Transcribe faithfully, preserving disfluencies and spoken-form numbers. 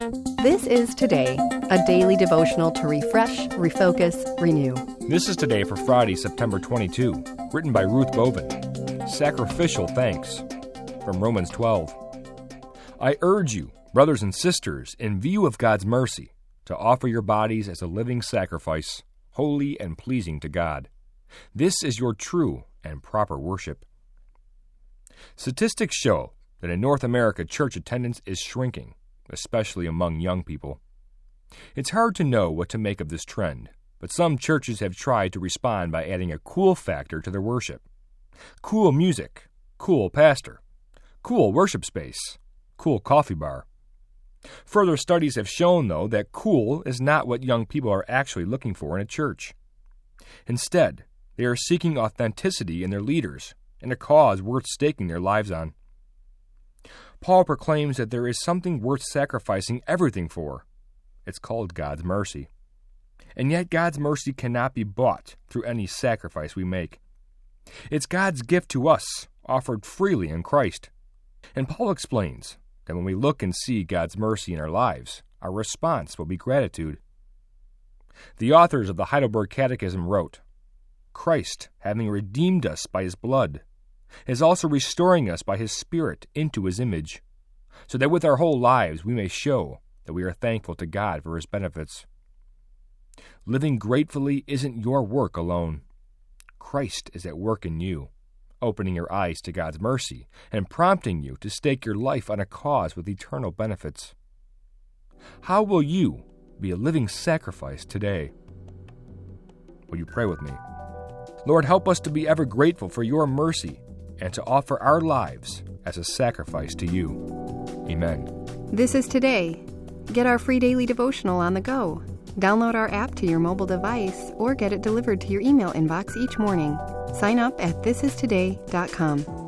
This is Today, a daily devotional to refresh, refocus, renew. This is Today for Friday, September twenty-second, written by Ruth Bovin. Sacrificial thanks, from Romans twelve. I urge you, brothers and sisters, in view of God's mercy, to offer your bodies as a living sacrifice, holy and pleasing to God. This is your true and proper worship. Statistics show that in North America, church attendance is shrinking, especially among young people. It's hard to know what to make of this trend, but some churches have tried to respond by adding a cool factor to their worship. Cool music, cool pastor, cool worship space, cool coffee bar. Further studies have shown, though, that cool is not what young people are actually looking for in a church. Instead, they are seeking authenticity in their leaders and a cause worth staking their lives on. Paul proclaims that there is something worth sacrificing everything for. It's called God's mercy. And yet God's mercy cannot be bought through any sacrifice we make. It's God's gift to us, offered freely in Christ. And Paul explains that when we look and see God's mercy in our lives, our response will be gratitude. The authors of the Heidelberg Catechism wrote, Christ, having redeemed us by his blood, is also restoring us by his Spirit into his image, so that with our whole lives we may show that we are thankful to God for his benefits. Living gratefully isn't your work alone. Christ is at work in you, opening your eyes to God's mercy and prompting you to stake your life on a cause with eternal benefits. How will you be a living sacrifice today? Will you pray with me? Lord, help us to be ever grateful for your mercy and to offer our lives as a sacrifice to you. Amen. This is Today. Get our free daily devotional on the go. Download our app to your mobile device or get it delivered to your email inbox each morning. Sign up at this is today dot com.